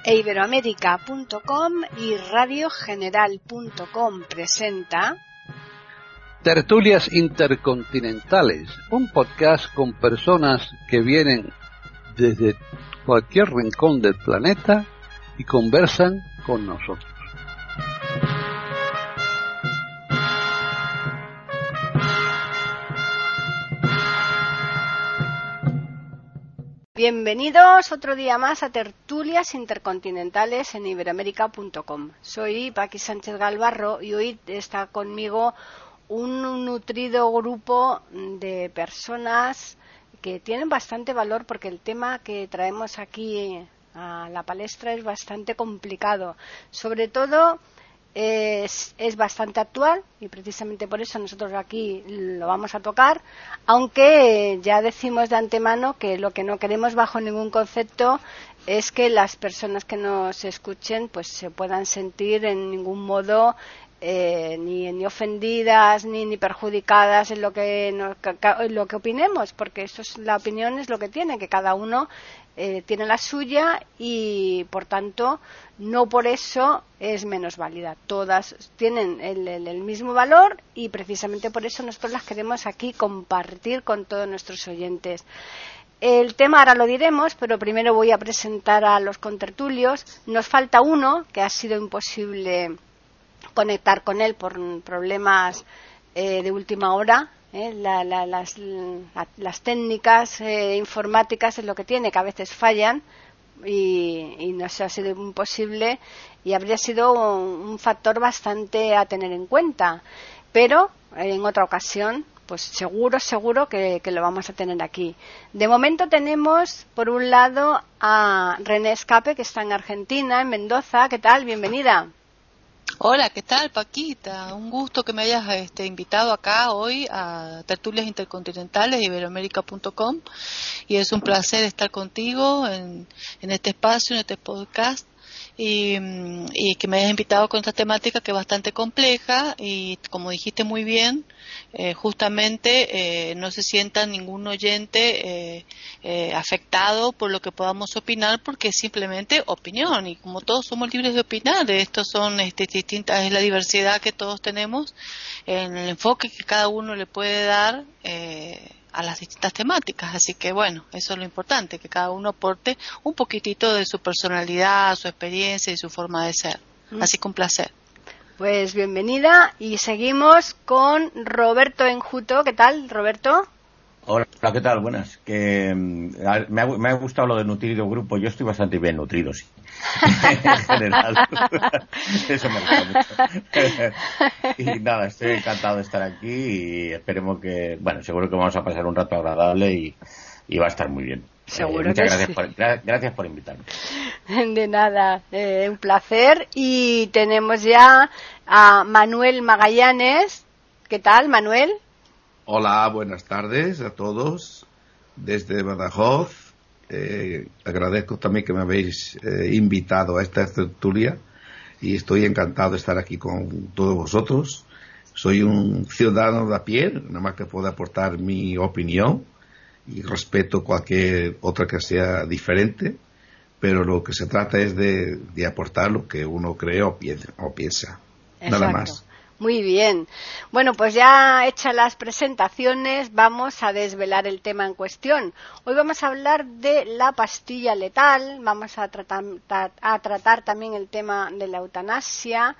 Iberoamerica.com y radiogeneral.com presenta Tertulias Intercontinentales, un podcast con personas que vienen desde cualquier rincón del planeta y conversan con nosotros. Bienvenidos otro día más a Tertulias Intercontinentales en Iberoamerica.com. Soy Paqui Sánchez Galvarro y hoy está conmigo un nutrido grupo de personas que tienen bastante valor porque el tema que traemos aquí a la palestra es bastante complicado. Sobre todo es bastante actual y precisamente por eso nosotros aquí lo vamos a tocar, aunque ya decimos de antemano que lo que no queremos bajo ningún concepto es que las personas que nos escuchen pues se puedan sentir en ningún modo ni ofendidas ni perjudicadas en lo que opinemos, porque eso es, la opinión es lo que tiene, que cada uno tiene la suya y por tanto no por eso es menos válida. Todas tienen el mismo valor y precisamente por eso nosotros las queremos aquí compartir con todos nuestros oyentes. El tema ahora lo diremos, pero primero voy a presentar a los contertulios. Nos falta uno que ha sido imposible conectar con él por problemas de última hora. Las técnicas informáticas es lo que tiene, que a veces fallan y nos ha sido imposible y habría sido un factor bastante a tener en cuenta, pero en otra ocasión pues seguro que lo vamos a tener aquí. De momento tenemos por un lado a René Escape, que está en Argentina, en Mendoza. ¿Qué tal? Bienvenida. Hola, ¿qué tal, Paquita? Un gusto que me hayas invitado acá hoy a Tertulias Intercontinentales de Iberoamerica.com y es un placer estar contigo en este espacio, en este podcast y que me hayas invitado con esta temática que es bastante compleja y, como dijiste muy bien, justamente no se sienta ningún oyente afectado por lo que podamos opinar, porque es simplemente opinión y como todos somos libres de opinar, estos son distintas, es la diversidad que todos tenemos en el enfoque que cada uno le puede dar a las distintas temáticas, así que bueno, eso es lo importante, que cada uno aporte un poquitito de su personalidad, su experiencia y su forma de ser, así que un placer. Pues bienvenida y seguimos con Roberto Enjuto. ¿Qué tal, Roberto? Hola, ¿qué tal? Buenas. Me ha gustado lo de nutrido grupo. Yo estoy bastante bien nutrido, sí. En general. Eso me gusta mucho. Y nada, estoy encantado de estar aquí y esperemos que, bueno, seguro que vamos a pasar un rato agradable y va a estar muy bien. Seguro muchas que gracias sí. Gracias por invitarme. De nada, un placer. Y tenemos ya a Manuel Magallanes. ¿Qué tal, Manuel? Hola, buenas tardes a todos desde Badajoz. Agradezco también que me habéis invitado a esta tertulia y estoy encantado de estar aquí con todos vosotros. Soy un ciudadano de a pie, nada más que puedo aportar mi opinión y respeto cualquier otra que sea diferente, pero lo que se trata es de aportar lo que uno cree o piensa. Exacto. Nada más. Muy bien. Bueno, pues ya hechas las presentaciones, vamos a desvelar el tema en cuestión. Hoy vamos a hablar de la pastilla letal, vamos a tratar también el tema de la eutanasia,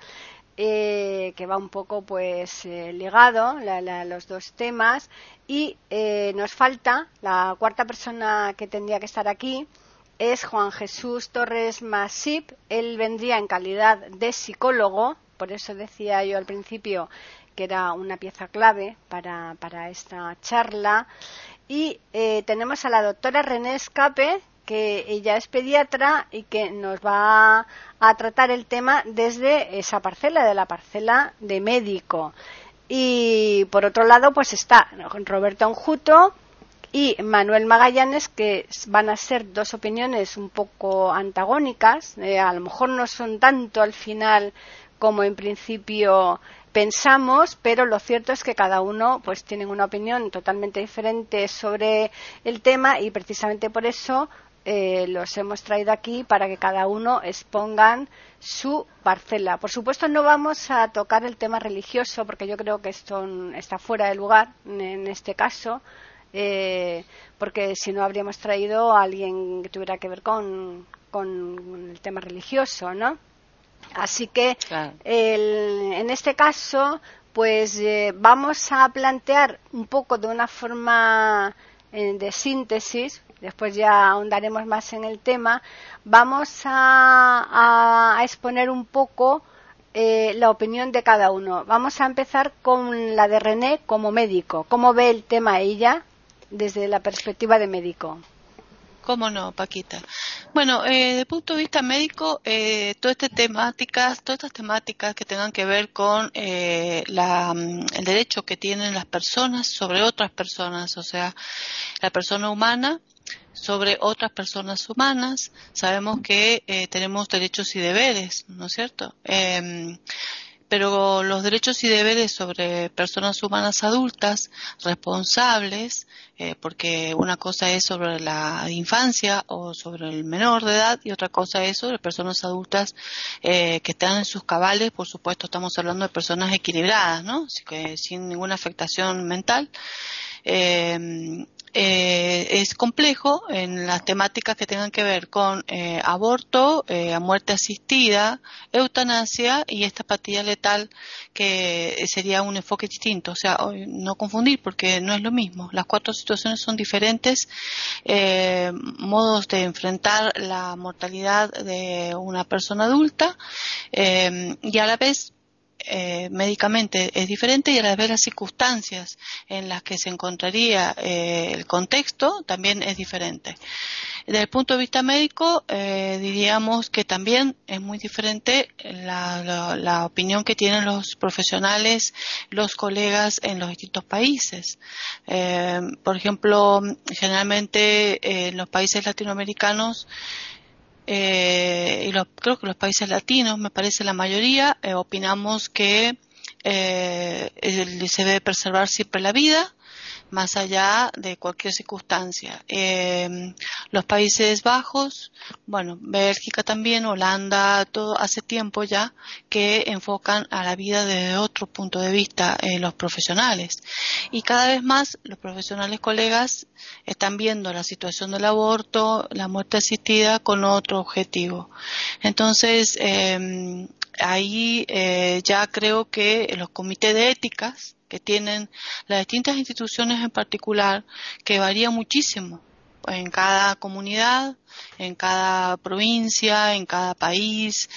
que va un poco pues ligado los dos temas, y nos falta la cuarta persona que tendría que estar aquí. Es Juan Jesús Torres Masip. Él vendría en calidad de psicólogo, por eso decía yo al principio que era una pieza clave para esta charla. Y tenemos a la doctora René Escape, que ella es pediatra y que nos va a tratar el tema desde esa parcela, de la parcela de médico. Y por otro lado pues está Roberto Enjuto y Manuel Magallanes, que van a ser dos opiniones un poco antagónicas, a lo mejor no son tanto al final como en principio pensamos, pero lo cierto es que cada uno pues tiene una opinión totalmente diferente sobre el tema y precisamente por eso los hemos traído aquí para que cada uno expongan su parcela. Por supuesto, no vamos a tocar el tema religioso, porque yo creo que esto está fuera de lugar en este caso, porque si no habríamos traído a alguien que tuviera que ver con el tema religioso, ¿no? Así que Claro. en este caso, pues vamos a plantear un poco de una forma de síntesis. Después ya ahondaremos más en el tema. Vamos a exponer un poco la opinión de cada uno. Vamos a empezar con la de René como médico. ¿Cómo ve el tema ella desde la perspectiva de médico? ¿Cómo no, Paquita? Bueno, desde el punto de vista médico, todas estas temáticas que tengan que ver con el derecho que tienen las personas sobre otras personas, o sea, la persona humana sobre otras personas humanas, sabemos que tenemos derechos y deberes, ¿no es cierto? Pero los derechos y deberes sobre personas humanas adultas, responsables, porque una cosa es sobre la infancia o sobre el menor de edad y otra cosa es sobre personas adultas que están en sus cabales. Por supuesto, estamos hablando de personas equilibradas, ¿no? Así que sin ninguna afectación mental. Es complejo en las temáticas que tengan que ver con aborto, muerte asistida, eutanasia y esta pastilla letal, que sería un enfoque distinto. O sea, no confundir porque no es lo mismo. Las 4 situaciones son diferentes modos de enfrentar la mortalidad de una persona adulta y a la vez médicamente es diferente, y a la vez las circunstancias en las que se encontraría el contexto también es diferente. Desde el punto de vista médico, diríamos que también es muy diferente la opinión que tienen los profesionales, los colegas en los distintos países. Por ejemplo, generalmente en los países latinoamericanos, creo que los países latinos, me parece la mayoría, opinamos que se debe preservar siempre la vida, más allá de cualquier circunstancia. Los Países Bajos, bueno, Bélgica también, Holanda, todo hace tiempo ya que enfocan a la vida desde otro punto de vista los profesionales. Y cada vez más los profesionales colegas están viendo la situación del aborto, la muerte asistida con otro objetivo. Entonces, ahí ya creo que los comités de éticas que tienen las distintas instituciones en particular, que varía muchísimo en cada comunidad, en cada provincia, en cada país,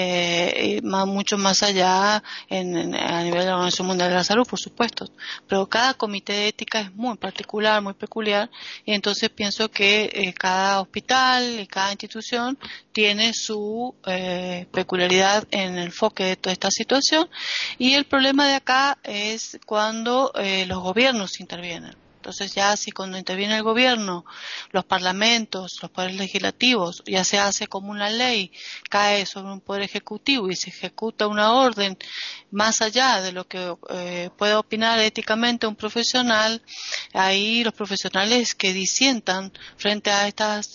mucho más allá a nivel de la Organización Mundial de la Salud, por supuesto. Pero cada comité de ética es muy particular, muy peculiar, y entonces pienso que cada hospital y cada institución tiene su peculiaridad en el enfoque de toda esta situación, y el problema de acá es cuando los gobiernos intervienen. Entonces ya si cuando interviene el gobierno, los parlamentos, los poderes legislativos, ya se hace como una ley, cae sobre un poder ejecutivo y se ejecuta una orden más allá de lo que pueda opinar éticamente un profesional, ahí los profesionales que disientan frente a estas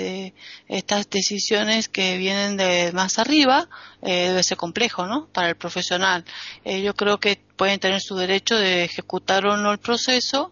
decisiones que vienen de más arriba, debe ser complejo, ¿no?, para el profesional. Yo creo que pueden tener su derecho de ejecutar o no el proceso.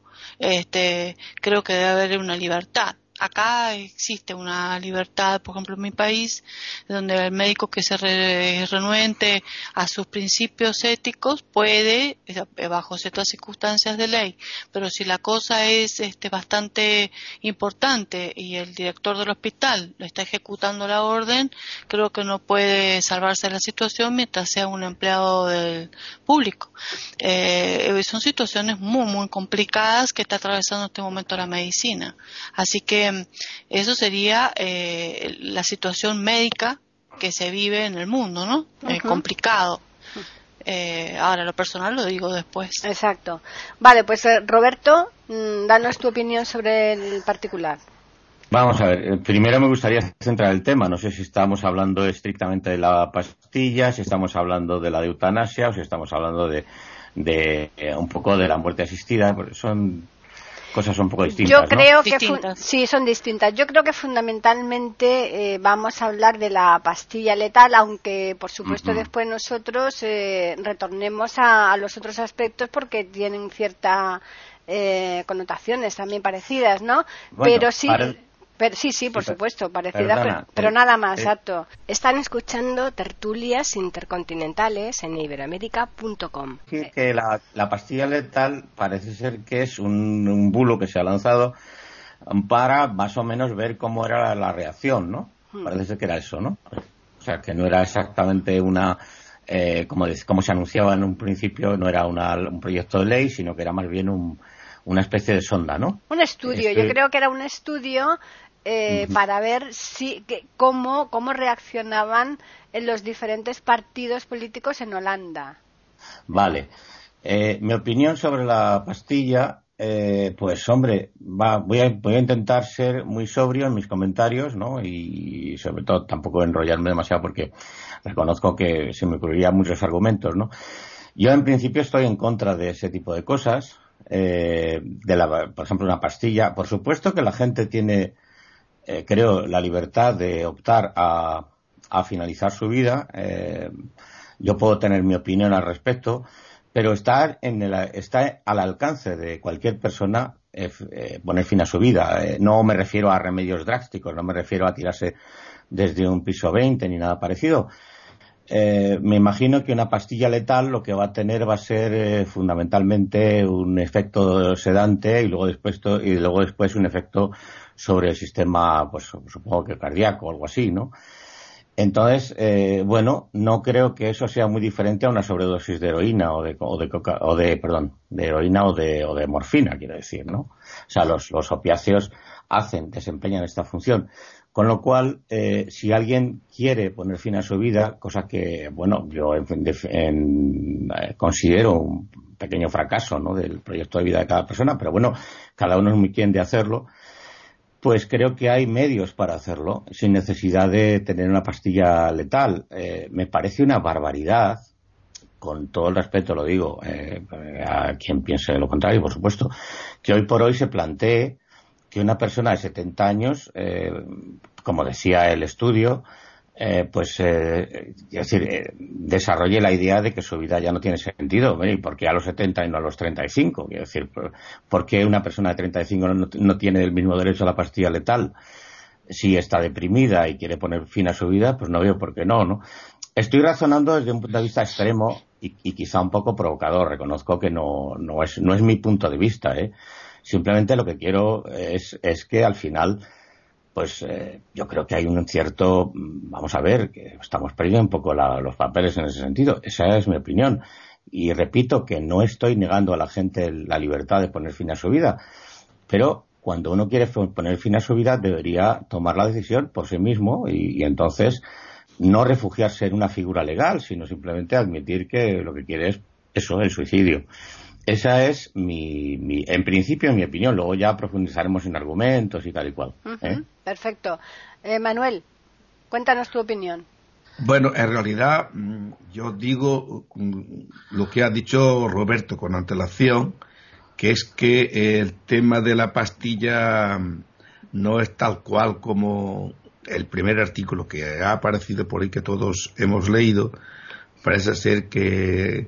Creo que debe haber una libertad. Acá existe una libertad, por ejemplo, en mi país, donde el médico que se renuente a sus principios éticos puede, bajo ciertas circunstancias de ley, pero si la cosa es bastante importante y el director del hospital lo está ejecutando la orden, creo que no puede salvarse la situación mientras sea un empleado del público. Son situaciones muy, muy complicadas que está atravesando en este momento la medicina. Así que eso sería la situación médica que se vive en el mundo, ¿no? Complicado. Ahora, lo personal lo digo después. Exacto. Vale, pues Roberto, danos tu opinión sobre el particular. Vamos a ver, primero me gustaría centrar el tema. No sé si estamos hablando estrictamente de la pastilla, si estamos hablando de la eutanasia o si estamos hablando de un poco de la muerte asistida. Son cosas un poco distintas. Yo creo ¿no? que sí, son distintas. Yo creo que fundamentalmente vamos a hablar de la pastilla letal, aunque por supuesto después nosotros retornemos a los otros aspectos porque tienen ciertas connotaciones también parecidas, ¿no? Bueno, pero sí. Sí, por supuesto, parecida, perdona, pero nada más, exacto. Están escuchando tertulias intercontinentales en iberoamérica.com. Que la pastilla letal parece ser que es un bulo que se ha lanzado para más o menos ver cómo era la reacción, ¿no? Parece ser que era eso, ¿no? O sea, que no era exactamente una... como se anunciaba en un principio, no era un proyecto de ley, sino que era más bien una especie de sonda, ¿no? Un estudio, yo creo que era un estudio para ver cómo reaccionaban en los diferentes partidos políticos en Holanda. Vale. Mi opinión sobre la pastilla, pues hombre, voy a intentar ser muy sobrio en mis comentarios, ¿no? Y sobre todo tampoco enrollarme demasiado porque reconozco que se me ocurrirían muchos argumentos, ¿no? Yo en principio estoy en contra de ese tipo de cosas. Por ejemplo, una pastilla. Por supuesto que la gente tiene, creo, la libertad de optar a finalizar su vida. Yo puedo tener mi opinión al respecto, pero está al alcance de cualquier persona poner fin a su vida. No me refiero a remedios drásticos, no me refiero a tirarse desde un piso 20 ni nada parecido. Me imagino que una pastilla letal lo que va a tener va a ser fundamentalmente un efecto sedante y luego después un efecto sobre el sistema, pues supongo que cardíaco o algo así, ¿no? Entonces, no creo que eso sea muy diferente a una sobredosis de heroína de heroína o de morfina, quiero decir, ¿no? O sea, los opiáceos desempeñan esta función. Con lo cual, si alguien quiere poner fin a su vida, cosa que, yo considero un pequeño fracaso, ¿no?, del proyecto de vida de cada persona, pero cada uno es muy quien de hacerlo, pues creo que hay medios para hacerlo, sin necesidad de tener una pastilla letal. Me parece una barbaridad, con todo el respeto lo digo, a quien piense lo contrario, por supuesto, que hoy por hoy se plantee que una persona de 70 años, como decía el estudio, desarrolle la idea de que su vida ya no tiene sentido. ¿Y por qué a los 70 y no a los 35? Quiero decir, ¿por qué una persona de 35 no tiene el mismo derecho a la pastilla letal? Si está deprimida y quiere poner fin a su vida, pues no veo por qué no, ¿no? Estoy razonando desde un punto de vista extremo y quizá un poco provocador. Reconozco que no es mi punto de vista, Simplemente lo que quiero es que al final, pues yo creo que hay un cierto, vamos a ver, que estamos perdiendo un poco los papeles en ese sentido. Esa es mi opinión. Y repito que no estoy negando a la gente la libertad de poner fin a su vida, pero cuando uno quiere poner fin a su vida debería tomar la decisión por sí mismo y entonces no refugiarse en una figura legal, sino simplemente admitir que lo que quiere es eso, el suicidio. Esa es en principio mi opinión. Luego ya profundizaremos en argumentos y tal y cual. Perfecto. Manuel, cuéntanos tu opinión. Bueno, en realidad yo digo lo que ha dicho Roberto con antelación, que es que el tema de la pastilla no es tal cual como el primer artículo que ha aparecido por ahí que todos hemos leído. Parece ser que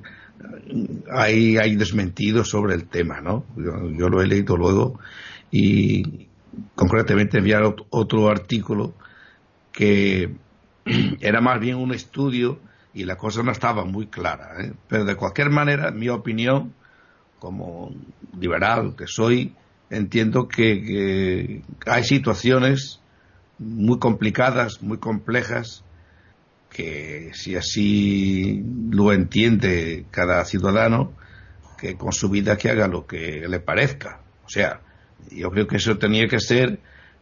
hay desmentidos sobre el tema, ¿no? Yo lo he leído luego y concretamente enviar otro artículo que era más bien un estudio y la cosa no estaba muy clara, pero de cualquier manera, en mi opinión, como liberal que soy, entiendo que hay situaciones muy complicadas, muy complejas, que si así lo entiende cada ciudadano, que con su vida que haga lo que le parezca. O sea, yo creo que eso tenía que ser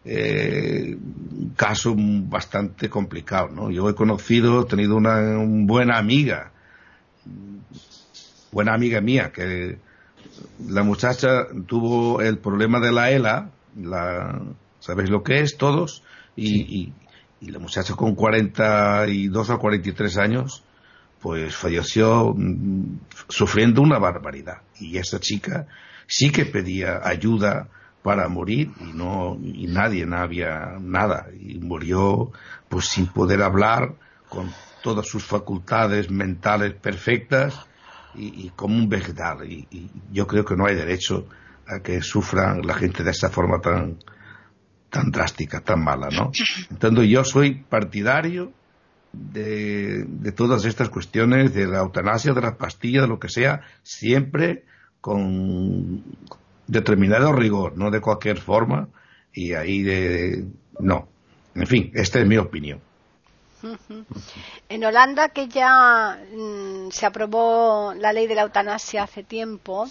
un caso bastante complicado, ¿no? Yo he tenido una buena amiga mía, que la muchacha tuvo el problema de la ELA, ¿sabéis lo que es todos? Y la muchacha con 42 o 43 años, pues falleció sufriendo una barbaridad. Y esa chica sí que pedía ayuda para morir y nadie no había nada, y murió pues sin poder hablar, con todas sus facultades mentales perfectas y como un vegetal, y yo creo que no hay derecho a que sufran la gente de esa forma tan drástica, tan mala, ¿no? Entonces yo soy partidario de todas estas cuestiones, de la eutanasia, de las pastillas, de lo que sea, siempre con determinado rigor, no de cualquier forma, y ahí no. En fin, esta es mi opinión. En Holanda, que ya se aprobó la ley de la eutanasia hace tiempo,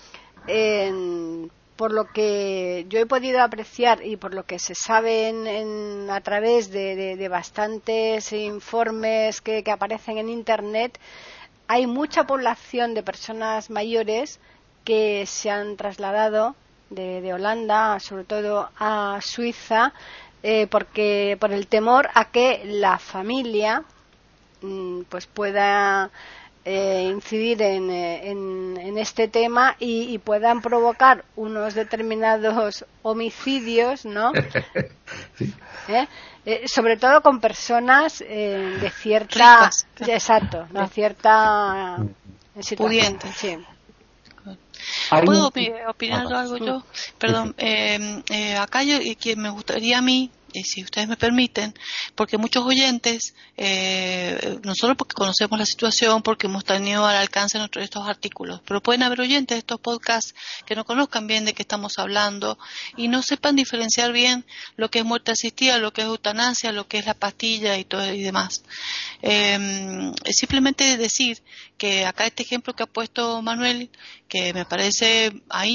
por lo que yo he podido apreciar y por lo que se sabe a través de bastantes informes que aparecen en Internet, hay mucha población de personas mayores que se han trasladado de Holanda, sobre todo a Suiza, porque por el temor a que la familia pues pueda incidir en este tema y puedan provocar unos determinados homicidios, ¿no? Sí. Sobre todo con personas de cierta, exacto, de cierta situación. Pudiente. Sí. ¿Puedo opinar algo yo? Perdón, acá que me gustaría a mí, si ustedes me permiten, porque muchos oyentes, no solo porque conocemos la situación, porque hemos tenido al alcance estos artículos, pero pueden haber oyentes de estos podcasts que no conozcan bien de qué estamos hablando y no sepan diferenciar bien lo que es muerte asistida, lo que es eutanasia, lo que es la pastilla y todo y demás. Simplemente decir que acá este ejemplo que ha puesto Manuel, que me parece,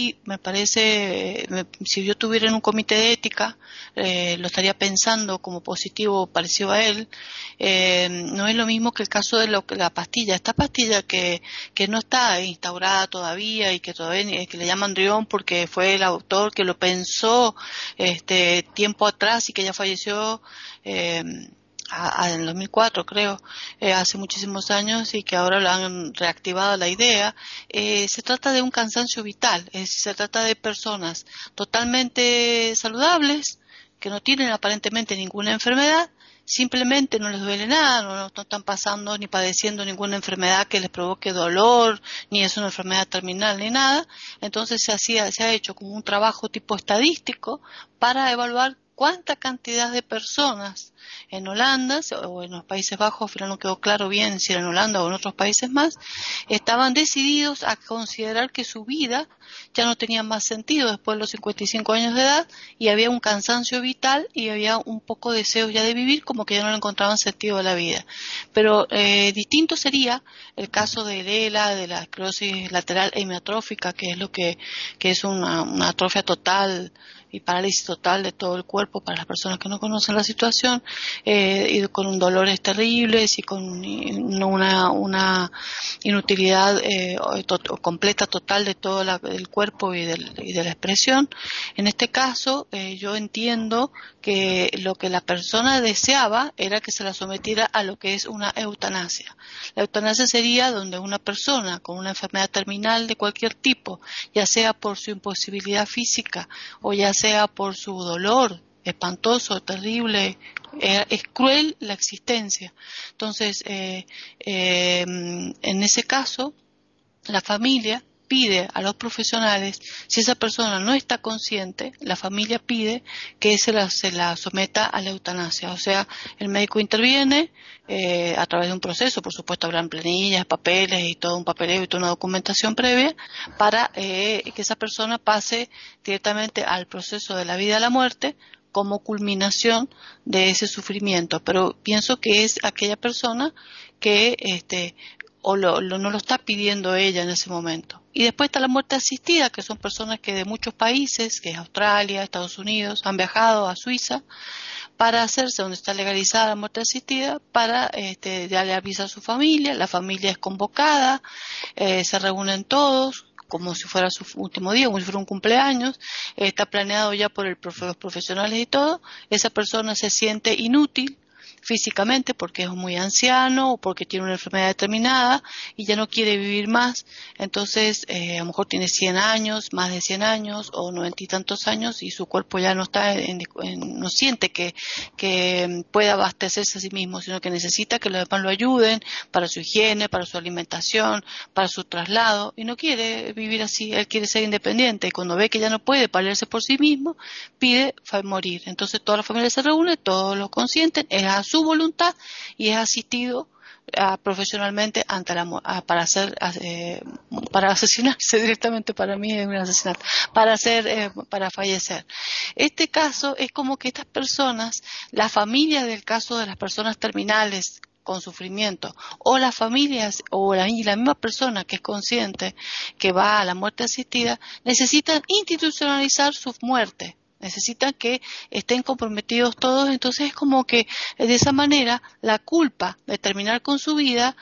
si yo tuviera en un comité de ética, lo estaría pensando como positivo, parecido a él. No es lo mismo que el caso de la pastilla. Esta pastilla que no está instaurada todavía y que todavía que le llaman Drión porque fue el autor que lo pensó tiempo atrás y que ya falleció en el 2004 creo, hace muchísimos años, y que ahora lo han reactivado la idea. Se trata de un cansancio vital, se trata de personas totalmente saludables que no tienen aparentemente ninguna enfermedad, simplemente no les duele nada, no están pasando ni padeciendo ninguna enfermedad que les provoque dolor, ni es una enfermedad terminal ni nada. Entonces se ha hecho como un trabajo tipo estadístico para evaluar cuánta cantidad de personas en Holanda o en los Países Bajos, al final no quedó claro bien si era en Holanda o en otros países más, estaban decididos a considerar que su vida ya no tenía más sentido después de los 55 años de edad, y había un cansancio vital y había un poco de deseo ya de vivir, como que ya no le encontraban sentido a la vida. Pero distinto sería el caso de ELA, de la esclerosis lateral hemiatrófica, que es lo que es una atrofia total y parálisis total de todo el cuerpo para las personas que no conocen la situación, y con dolores terribles y con una inutilidad completa, total de todo el cuerpo y de la expresión. En este caso, yo entiendo que lo que la persona deseaba era que se la sometiera a lo que es una eutanasia. La eutanasia sería donde una persona con una enfermedad terminal de cualquier tipo, ya sea por su imposibilidad física o ya sea por su dolor espantoso, terrible, es cruel la existencia. Entonces, en ese caso, la familia pide a los profesionales, si esa persona no está consciente, la familia pide que se la someta a la eutanasia. O sea, el médico interviene a través de un proceso, por supuesto habrán planillas, papeles y todo un papeleo y toda una documentación previa para que esa persona pase directamente al proceso de la vida a la muerte como culminación de ese sufrimiento. Pero pienso que es aquella persona que no lo está pidiendo ella en ese momento. Y después está la muerte asistida, que son personas que de muchos países, que es Australia, Estados Unidos, han viajado a Suiza para hacerse, donde está legalizada la muerte asistida, para darle aviso a su familia, la familia es convocada, se reúnen todos, como si fuera su último día, como si fuera un cumpleaños, está planeado ya por los profesionales y todo. Esa persona se siente inútil, físicamente porque es muy anciano o porque tiene una enfermedad determinada y ya no quiere vivir más. Entonces, a lo mejor tiene 100 años, más de 100 años o 90 y tantos años y su cuerpo ya no está no siente que pueda abastecerse a sí mismo, sino que necesita que los demás lo ayuden para su higiene, para su alimentación, para su traslado, y no quiere vivir así. Él quiere ser independiente y cuando ve que ya no puede valerse por sí mismo, pide morir. Entonces toda la familia se reúne, todos lo consienten, es a su voluntad y es asistido profesionalmente ante para asesinarse directamente. Para mí es un asesinato, para fallecer. Este caso es como que estas personas, la familia del caso de las personas terminales con sufrimiento, o las familias o la misma persona que es consciente que va a la muerte asistida, necesitan institucionalizar su muerte. Necesitan que estén comprometidos todos. Entonces es como que de esa manera la culpa de terminar con su vida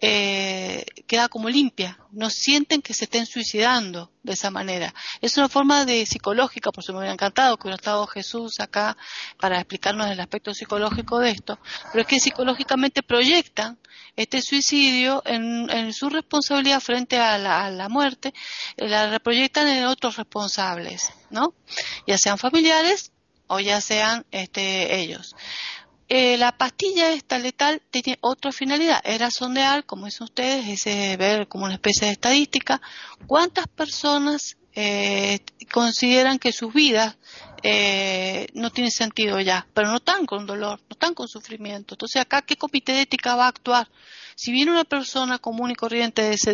queda como limpia. No sienten que se estén suicidando de esa manera. Es una forma psicológica, por eso me hubiera encantado que hubiera estado Jesús acá para explicarnos el aspecto psicológico de esto, pero es que psicológicamente proyectan este suicidio en su responsabilidad frente a la muerte, la proyectan en otros responsables, ¿no? Ya sean familiares o ya sean ellos. La pastilla esta letal tiene otra finalidad, era sondear, como dicen ustedes, ver como una especie de estadística, cuántas personas consideran que sus vidas no tienen sentido ya, pero no están con dolor, no están con sufrimiento. Entonces acá, ¿qué comité de ética va a actuar? Si viene una persona común y corriente de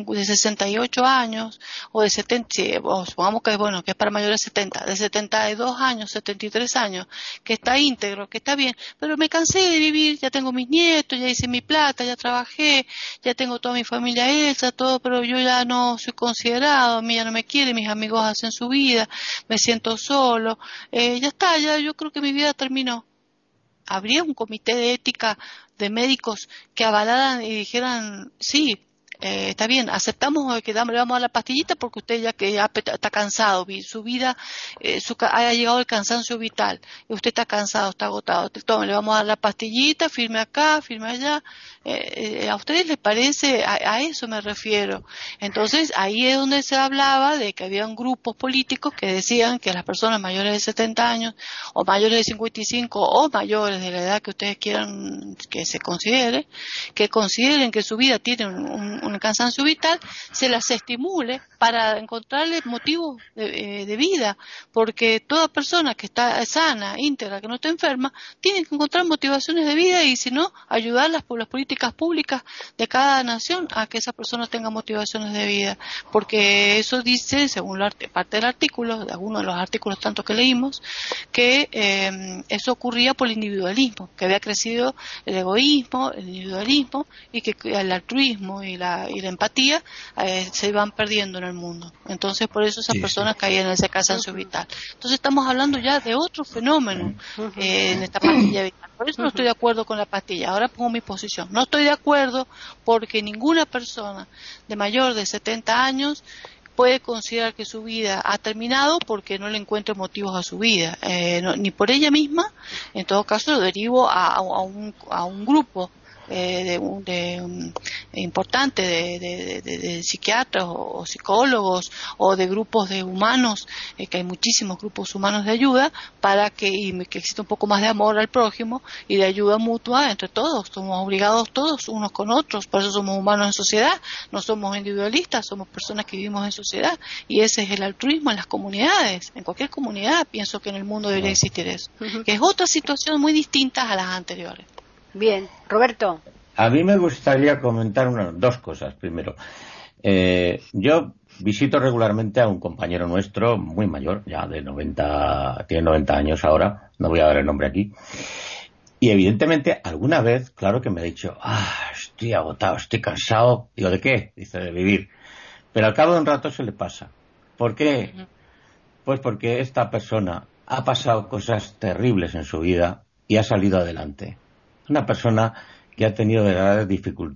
68 años o de 70, o supongamos que es para mayores de 70, de 72 años, 73 años, que está íntegro, que está bien, pero me cansé de vivir, ya tengo mis nietos, ya hice mi plata, ya trabajé, ya tengo toda mi familia hecha, todo, pero yo ya no soy considerado, a mí ya no me quiere, mis amigos hacen su vida, me siento solo, ya está, ya yo creo que mi vida terminó. ¿Habría un comité de ética de médicos que avalaran y dijeran, sí, está bien, aceptamos que le vamos a dar la pastillita porque usted ya está cansado, su vida ha llegado el cansancio vital, y usted está cansado, está agotado, tome, le vamos a dar la pastillita, firme acá, firme allá? ¿A ustedes les parece? A eso me refiero. Entonces ahí es donde se hablaba de que habían grupos políticos que decían que las personas mayores de 70 años o mayores de 55 o mayores de la edad que ustedes quieran que se considere, que consideren que su vida tiene un cansancio vital, se las estimule para encontrarle motivos de vida, porque toda persona que está sana, íntegra, que no está enferma, tiene que encontrar motivaciones de vida, y si no, ayudarlas por las políticas públicas de cada nación a que esa persona tenga motivaciones de vida, porque eso dice, según parte del artículo, de algunos de los artículos tanto que leímos, que eso ocurría por el individualismo, que había crecido el egoísmo, el individualismo, y que el altruismo y la empatía se iban perdiendo en el mundo. Entonces por eso esas personas caían en ese cansancio vital. Entonces estamos hablando ya de otro fenómeno en esta pastilla vital. Por eso no estoy de acuerdo con la pastilla. Ahora pongo mi posición. No estoy de acuerdo porque ninguna persona de mayor de 70 años puede considerar que su vida ha terminado porque no le encuentre motivos a su vida, ni por ella misma. En todo caso lo derivo a un grupo importante de psiquiatras o psicólogos o de grupos de humanos, que hay muchísimos grupos humanos de ayuda, para que exista un poco más de amor al prójimo y de ayuda mutua entre todos. Somos obligados todos unos con otros, por eso somos humanos en sociedad, no somos individualistas, somos personas que vivimos en sociedad, y ese es el altruismo en las comunidades. En cualquier comunidad pienso que en el mundo debería existir eso, que es otra situación muy distinta a las anteriores. Bien, Roberto. A mí me gustaría comentar dos cosas. Primero, yo visito regularmente a un compañero nuestro muy mayor, ya tiene 90 años ahora, no voy a dar el nombre aquí, y evidentemente alguna vez, claro que me ha dicho, estoy agotado, estoy cansado. Digo, ¿de qué? Dice, de vivir. Pero al cabo de un rato se le pasa. ¿Por qué? Pues porque esta persona ha pasado cosas terribles en su vida y ha salido adelante. Una persona que ha tenido verdaderas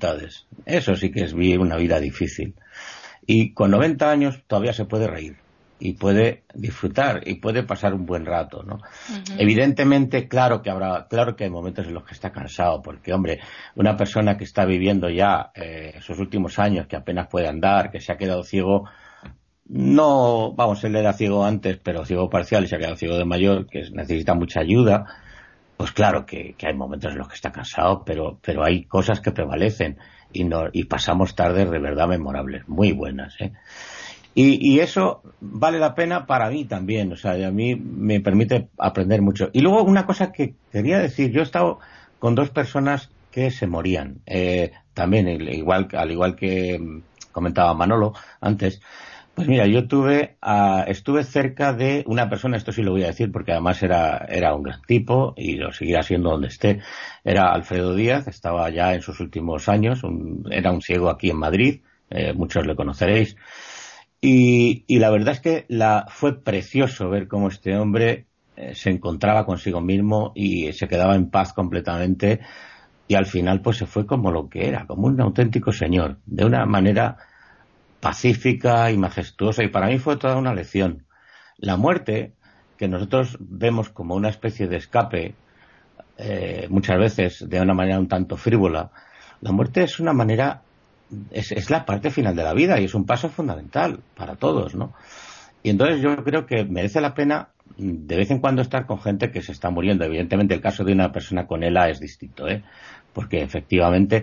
dificultades. Eso sí que es vivir una vida difícil. Y con 90 años todavía se puede reír. y puede disfrutar y puede pasar un buen rato, ¿no? Uh-huh. Evidentemente, claro que hay momentos en los que está cansado, porque, hombre, una persona que está viviendo ya sus últimos años, que apenas puede andar, que se ha quedado ciego, no, vamos, él era ciego antes, pero ciego parcial y se ha quedado ciego de mayor, que necesita mucha ayuda, pues claro que hay momentos en los que está cansado, pero hay cosas que prevalecen y pasamos tardes de verdad memorables, muy buenas, ¿eh? Y eso vale la pena para mí también, o sea, a mí me permite aprender mucho. Y luego una cosa que quería decir, yo he estado con 2 personas que se morían, también, al igual que comentaba Manolo antes. Pues mira, yo estuve cerca de una persona, esto sí lo voy a decir porque además era un gran tipo y lo seguirá siendo donde esté. Era Alfredo Díaz, estaba ya en sus últimos años, era un ciego aquí en Madrid, muchos le conoceréis. Y la verdad es que fue precioso ver cómo este hombre se encontraba consigo mismo y se quedaba en paz completamente, y al final pues se fue como lo que era, como un auténtico señor, de una manera pacífica y majestuosa, y para mí fue toda una lección. La muerte, que nosotros vemos como una especie de escape, muchas veces de una manera un tanto frívola, la muerte es una manera, es la parte final de la vida y es un paso fundamental para todos, ¿no? Y entonces yo creo que merece la pena de vez en cuando estar con gente que se está muriendo. Evidentemente el caso de una persona con ELA es distinto, porque efectivamente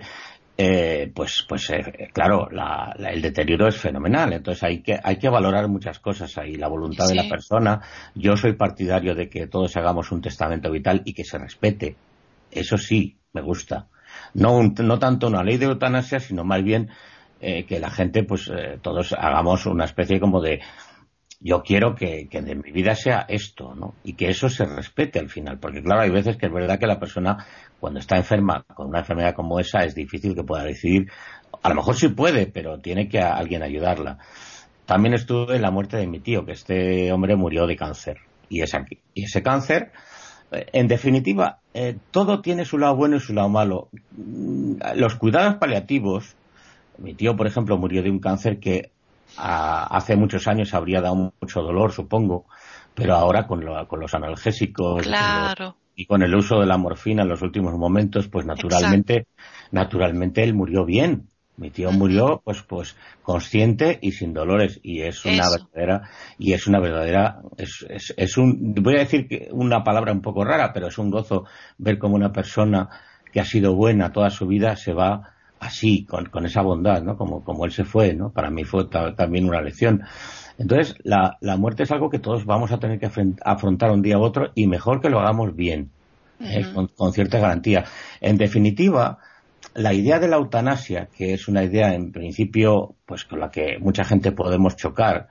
claro, el deterioro es fenomenal, entonces hay que valorar muchas cosas ahí, la voluntad de la persona. Yo soy partidario de que todos hagamos un testamento vital y que se respete, eso sí, me gusta. No tanto una ley de eutanasia, sino más bien que la gente, todos hagamos una especie como de, yo quiero que de mi vida sea esto, ¿no? Y que eso se respete al final, porque claro, hay veces que es verdad que la persona, cuando está enferma con una enfermedad como esa, es difícil que pueda decidir. A lo mejor sí puede, pero tiene que alguien ayudarla. También estuve en la muerte de mi tío, que este hombre murió de cáncer, y ese cáncer, en definitiva, todo tiene su lado bueno y su lado malo. Los cuidados paliativos, mi tío, por ejemplo, murió de un cáncer que hace muchos años habría dado mucho dolor, supongo, pero ahora con los analgésicos, claro, y con el uso de la morfina en los últimos momentos, pues naturalmente él murió bien. Mi tío murió pues consciente y sin dolores, y es una verdadera voy a decir que una palabra un poco rara, pero es un gozo ver cómo una persona que ha sido buena toda su vida se va así, con esa bondad, ¿no? Como él se fue, ¿no? Para mí fue también una lección. Entonces, la muerte es algo que todos vamos a tener que afrontar un día u otro, y mejor que lo hagamos bien, con cierta garantía. En definitiva, la idea de la eutanasia, que es una idea en principio pues con la que mucha gente podemos chocar,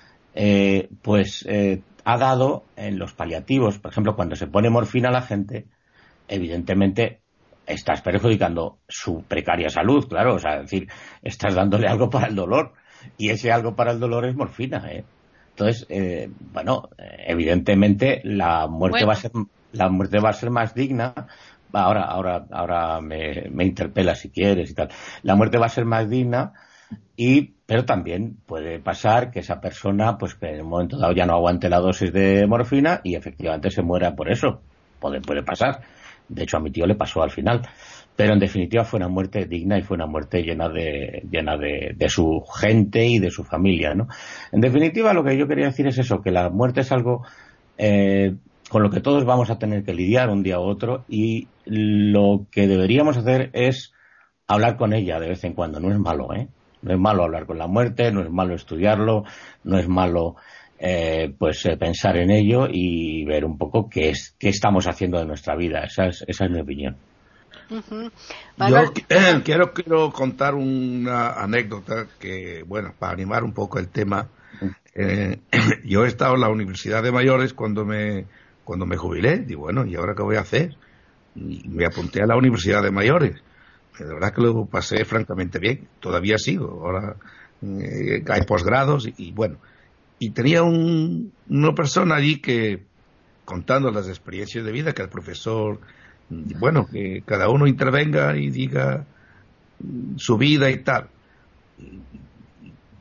ha dado en los paliativos, por ejemplo, cuando se pone morfina a la gente, evidentemente estás perjudicando su precaria salud, claro, o sea, es decir, estás dándole algo para el dolor, y ese algo para el dolor es morfina, Entonces, evidentemente la muerte va a ser más digna. Ahora me interpela si quieres y tal. La muerte va a ser más digna, pero también puede pasar que esa persona, pues que en un momento dado ya no aguante la dosis de morfina y efectivamente se muera por eso. Puede pasar. De hecho, a mi tío le pasó al final. Pero en definitiva fue una muerte digna y fue una muerte llena de su gente y de su familia, ¿no? En definitiva, lo que yo quería decir es eso, que la muerte es algo con lo que todos vamos a tener que lidiar un día u otro, y lo que deberíamos hacer es hablar con ella de vez en cuando. No es malo, no es malo hablar con la muerte, no es malo estudiarlo, no es malo pensar en ello y ver un poco qué estamos haciendo de nuestra vida. Esa es mi opinión. Uh-huh. Yo quiero contar una anécdota que, bueno, para animar un poco el tema. Yo he estado en la Universidad de Mayores cuando me jubilé. Digo, bueno, ¿y ahora qué voy a hacer? Y me apunté a la Universidad de Mayores. La verdad que lo pasé francamente bien. Todavía sigo. Ahora hay posgrados y bueno. Y tenía una persona allí que, contando las experiencias de vida, que el profesor, bueno, que cada uno intervenga y diga su vida y tal.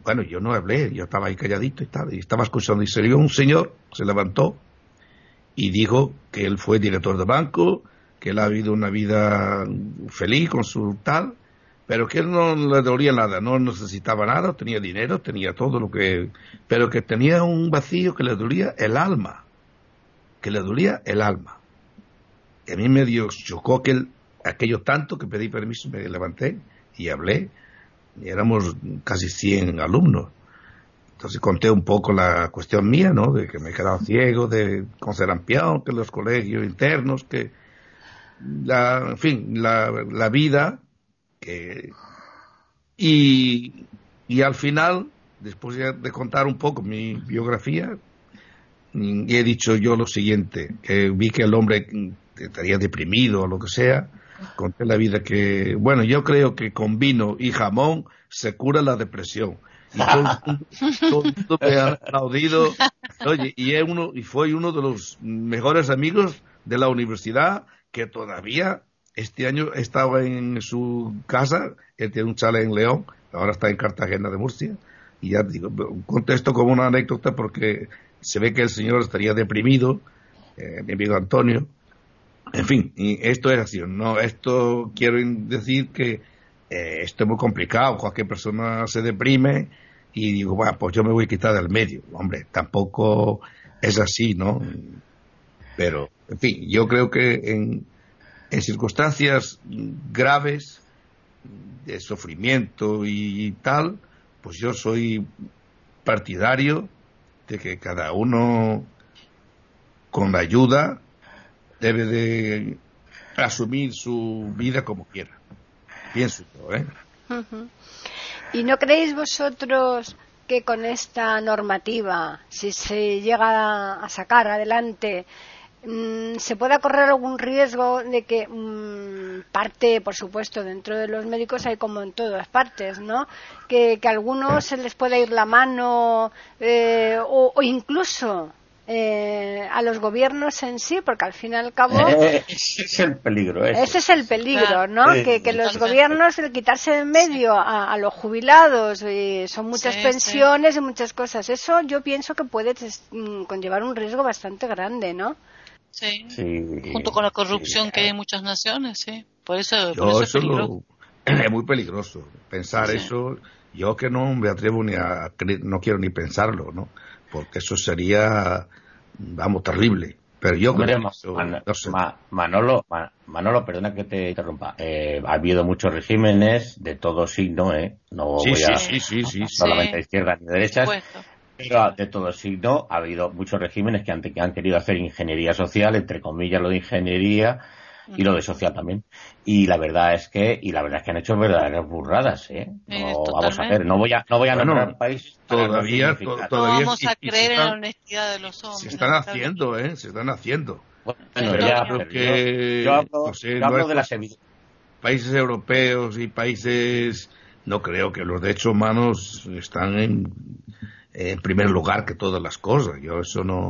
bueno, yo no hablé, yo estaba ahí calladito y estaba escuchando, y salió un señor, se levantó y dijo que él fue director de banco, que él ha vivido una vida feliz con su tal, pero que él no le dolía nada, no necesitaba nada, tenía dinero, tenía todo lo que... pero que tenía un vacío que le dolía el alma, que le dolía el alma. Y a mí me chocó aquello tanto que pedí permiso, me levanté y hablé, y éramos casi 100 alumnos. Entonces conté un poco la cuestión mía, ¿no? De que me he quedado ciego, con sarampión, que los colegios internos, que en fin, la vida, y al final, después de contar un poco mi biografía, y he dicho yo lo siguiente, que vi que el hombre estaría deprimido o lo que sea, conté la vida que, bueno, yo creo que con vino y jamón se cura la depresión. Y todo el mundo me ha aplaudido. Oye, y fue uno de los mejores amigos de la universidad, que todavía este año estaba en su casa. Él tiene un chalet en León, ahora está en Cartagena de Murcia, y ya digo, contesto como una anécdota porque se ve que el señor estaría deprimido, mi amigo Antonio. En fin, y esto es así, ¿no? Esto quiero decir que esto es muy complicado, cualquier persona se deprime y digo, bueno, pues yo me voy a quitar del medio. Hombre, tampoco es así, ¿no? Pero, en fin, yo creo que en circunstancias graves de sufrimiento y tal, pues yo soy partidario de que cada uno con la ayuda debe de asumir su vida como quiera. Pienso yo, ¿eh? Uh-huh. ¿Y no creéis vosotros que con esta normativa, si se llega a sacar adelante, se pueda correr algún riesgo de que parte, por supuesto, dentro de los médicos hay como en todas partes, ¿no? Que a algunos se les pueda ir la mano o incluso a los gobiernos en sí, porque al fin y al cabo ese es el peligro. Ese es el peligro, ¿no? Que los gobiernos, el quitarse de en medio a los jubilados, son muchas pensiones y muchas cosas. Eso yo pienso que puede conllevar un riesgo bastante grande, ¿no? Sí. Junto con la corrupción que hay en muchas naciones, sí. Por eso es peligroso. Es muy peligroso pensar eso. Yo que no me atrevo no quiero ni pensarlo, ¿no? Porque eso sería, vamos, terrible. Pero yo creo que Manolo, perdona que te interrumpa. Ha habido muchos regímenes de todo signo, No solamente de izquierda ni de derechas, pero de todo signo. Ha habido muchos regímenes que han querido hacer ingeniería social, entre comillas lo de ingeniería, y lo de social también. Y la verdad es que han hecho verdaderas burradas, No, vamos a ver, no voy a nombrar país. Todavía no vamos a creer en la honestidad de los hombres. Se están haciendo. Bueno, yo hablo de las evidencias. Países europeos y países, no creo que los derechos humanos están en primer lugar que todas las cosas. Yo eso no.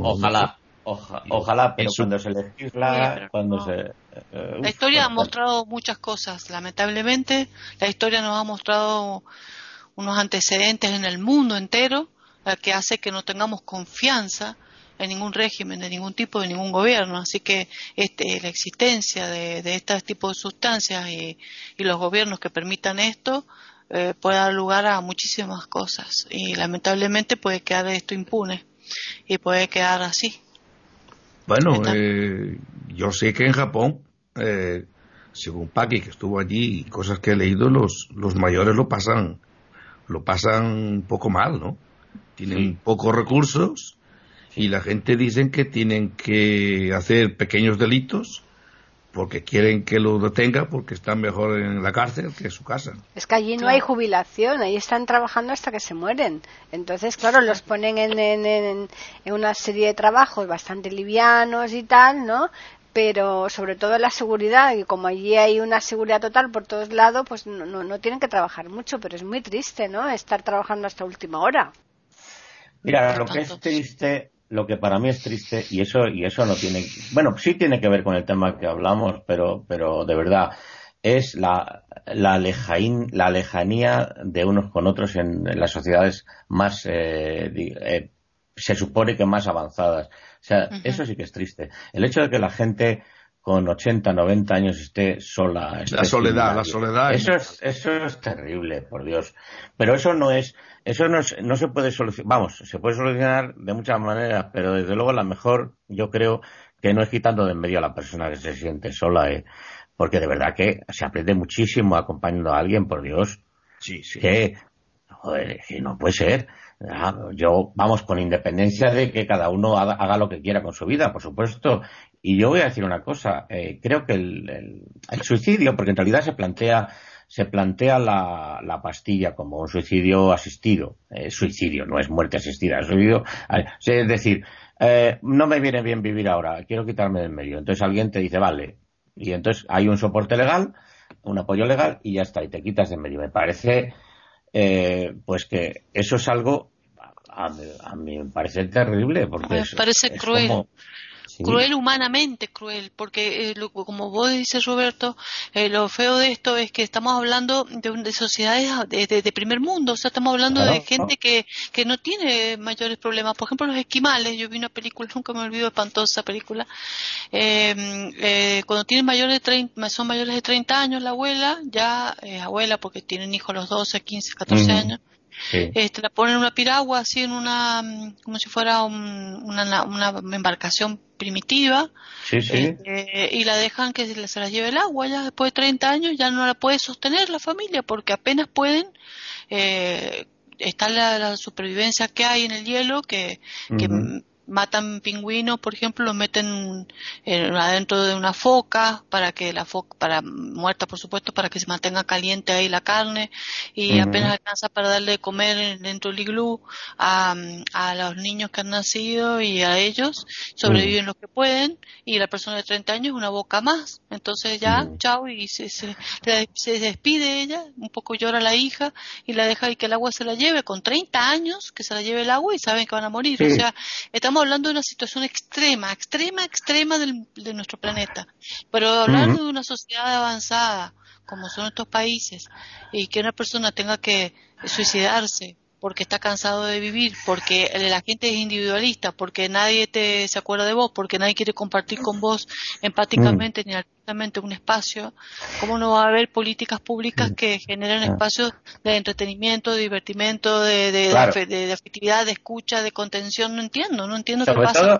Ojalá, pero cuando se legisla, la historia ha mostrado muchas cosas. Lamentablemente, la historia nos ha mostrado unos antecedentes en el mundo entero que hace que no tengamos confianza en ningún régimen, de ningún tipo, de ningún gobierno. Así que la existencia de este tipo de sustancias y los gobiernos que permitan esto puede dar lugar a muchísimas cosas. Y lamentablemente puede quedar esto impune y puede quedar así. Bueno, yo sé que en Japón, según Paqui, que estuvo allí, y cosas que he leído, los mayores lo pasan un poco mal, ¿no? Tienen pocos recursos y la gente dicen que tienen que hacer pequeños delitos porque quieren que lo detenga porque están mejor en la cárcel que en su casa. Es que allí no hay jubilación, ahí están trabajando hasta que se mueren. Entonces, claro, los ponen en una serie de trabajos bastante livianos y tal, ¿no? Pero sobre todo la seguridad, y como allí hay una seguridad total por todos lados, pues no tienen que trabajar mucho, pero es muy triste, ¿no? Estar trabajando hasta última hora. Mira, lo que es triste, lo que para mí es triste, y eso no tiene, bueno, sí tiene que ver con el tema que hablamos, pero de verdad, es la lejanía de unos con otros en las sociedades más, se supone que más avanzadas. O sea, eso sí que es triste. El hecho de que la gente con 80, 90 años esté sola. La soledad. Eso es terrible, por Dios. Pero eso no se puede solucionar. Vamos, se puede solucionar de muchas maneras, pero desde luego la mejor, yo creo, que no es quitando de en medio a la persona que se siente sola, porque de verdad que se aprende muchísimo acompañando a alguien, por Dios. Sí. Que no puede ser. Vamos, con independencia de que cada uno haga lo que quiera con su vida, por supuesto. Y yo voy a decir una cosa, creo que el suicidio, porque en realidad se plantea la pastilla como un suicidio asistido. Suicidio, no es muerte asistida, es suicidio. Es decir, no me viene bien vivir ahora, quiero quitarme del medio. Entonces alguien te dice, vale. Y entonces hay un soporte legal, un apoyo legal y ya está, y te quitas del medio. Me parece pues que eso es algo a mí me parece terrible, porque me parece cruel. Como, sí. Cruel, humanamente cruel, porque como vos dices, Roberto, lo feo de esto es que estamos hablando de sociedades de primer mundo, o sea, estamos hablando de gente que no tiene mayores problemas. Por ejemplo, los esquimales, yo vi una película, nunca me olvido, espantosa película, cuando tienen son mayores de 30 años, la abuela, ya abuela porque tienen hijos a los 12, 15, 14 años, sí. La ponen en una piragua, así en como si fuera una embarcación primitiva, sí. Y la dejan que se la lleve el agua. Ya después de 30 años ya no la puede sostener la familia, porque apenas pueden, está la supervivencia que hay en el hielo, que matan pingüinos, por ejemplo, los meten adentro de una foca para que muerta por supuesto, para que se mantenga caliente ahí la carne, y apenas alcanza para darle de comer dentro del iglú a los niños que han nacido, y a ellos sobreviven los que pueden, y la persona de 30 años una boca más. Entonces ya, chao, y se despide ella, un poco llora la hija y la deja y que el agua se la lleve. Con 30 años que se la lleve el agua y saben que van a morir. O sea, estamos hablando de una situación extrema de nuestro planeta. Pero hablar de una sociedad avanzada, como son estos países, y que una persona tenga que suicidarse porque está cansado de vivir, porque la gente es individualista, porque nadie se acuerda de vos, porque nadie quiere compartir con vos empáticamente ni artísticamente un espacio. ¿Cómo no va a haber políticas públicas que generen espacios de entretenimiento, de divertimento, de afectividad, de escucha, de contención? No entiendo qué pasa.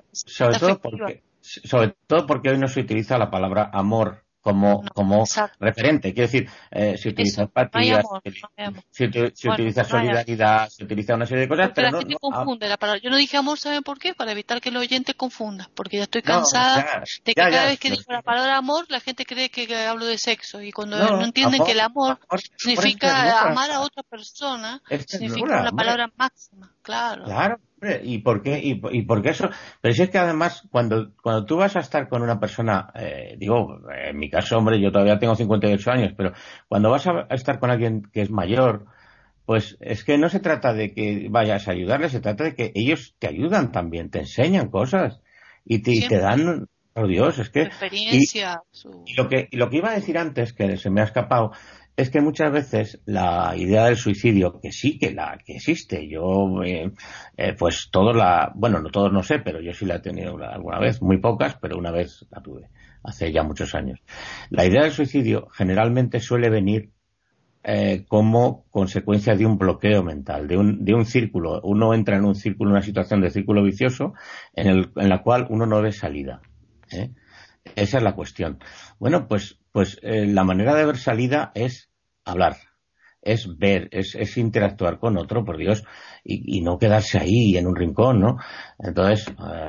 Sobre todo porque hoy no se utiliza la palabra amor como referente. Quiero decir, se utiliza empatía, se utiliza solidaridad, se utiliza una serie de cosas, porque pero la gente confunde la palabra. Yo no dije amor, ¿saben por qué? Para evitar que el oyente confunda, porque ya estoy cansada de que cada vez que digo la palabra amor, la gente cree que hablo de sexo, y cuando no entienden que el amor significa amar a otra persona, significa una palabra máxima, claro. ¿Y por qué? ¿Y por qué eso? Pero si es que además, cuando tú vas a estar con una persona, en mi caso, hombre, yo todavía tengo 58 años, pero cuando vas a estar con alguien que es mayor, pues es que no se trata de que vayas a ayudarles, se trata de que ellos te ayudan también, te enseñan cosas y te dan, por Dios, es que... experiencia. Y lo que iba a decir antes, que se me ha escapado, es que muchas veces la idea del suicidio, que sí que existe, yo pues no todos no sé, pero yo sí la he tenido alguna vez, muy pocas, pero una vez la tuve, hace ya muchos años. La idea del suicidio generalmente suele venir como consecuencia de un bloqueo mental, de un círculo. Uno entra en un círculo, una situación de círculo vicioso en la cual uno no ve salida. Esa es la cuestión. Bueno, pues la manera de ver salida es hablar, es ver, es interactuar con otro, por Dios, y no quedarse ahí en un rincón, ¿no? Entonces,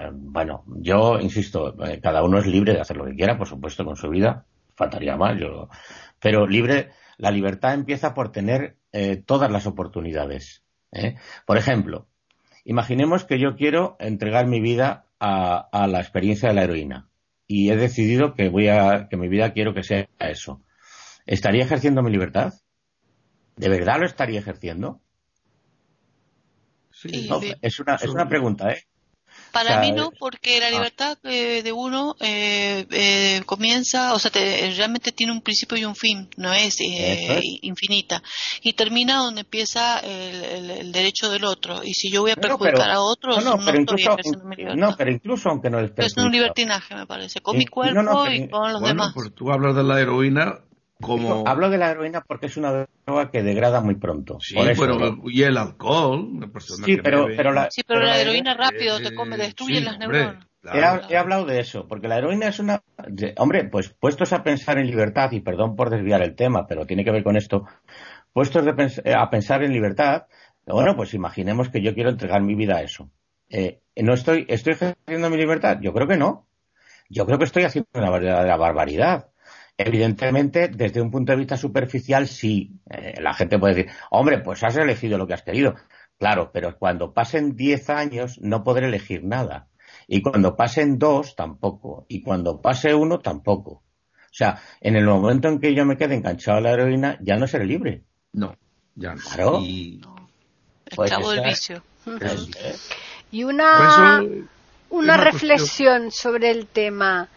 yo insisto, cada uno es libre de hacer lo que quiera, por supuesto, con su vida, faltaría más, pero la libertad empieza por tener todas las oportunidades. Por ejemplo, imaginemos que yo quiero entregar mi vida a la experiencia de la heroína. Y he decidido que mi vida quiero que sea eso. ¿Estaría ejerciendo mi libertad? ¿De verdad lo estaría ejerciendo? Sí. No, es una pregunta, Para mí no, porque la libertad de uno comienza, o sea, realmente tiene un principio y un fin, no es infinita, y termina donde empieza el derecho del otro. Y si yo voy a perjudicar a otros, no estoy ejerciendo mi libertad. No, pero incluso aunque no les perjudica. Es un libertinaje, me parece, con mi cuerpo y con los demás. Pues tú hablas de la heroína como... Hablo de la heroína porque es una droga que degrada muy pronto. Sí, por eso, pero y el alcohol, una persona sí, que pero, bebe... pero la heroína rápido te come, destruye las neuronas. Claro. He hablado de eso, porque la heroína es una... Hombre, pues puestos a pensar en libertad, y perdón por desviar el tema, pero tiene que ver con esto, puestos a pensar en libertad, bueno, pues imaginemos que yo quiero entregar mi vida a eso. ¿No estoy ejerciendo mi libertad? Yo creo que no. Yo creo que estoy haciendo una verdadera barbaridad. Evidentemente, desde un punto de vista superficial, sí. La gente puede decir, hombre, pues has elegido lo que has querido. Claro, pero cuando pasen 10 años no podré elegir nada. Y cuando pasen 2, tampoco. Y cuando pase 1, tampoco. O sea, en el momento en que yo me quede enganchado a la heroína, ya no seré libre. No, ya no. Claro. Esclavo del vicio. Y una reflexión sobre el tema.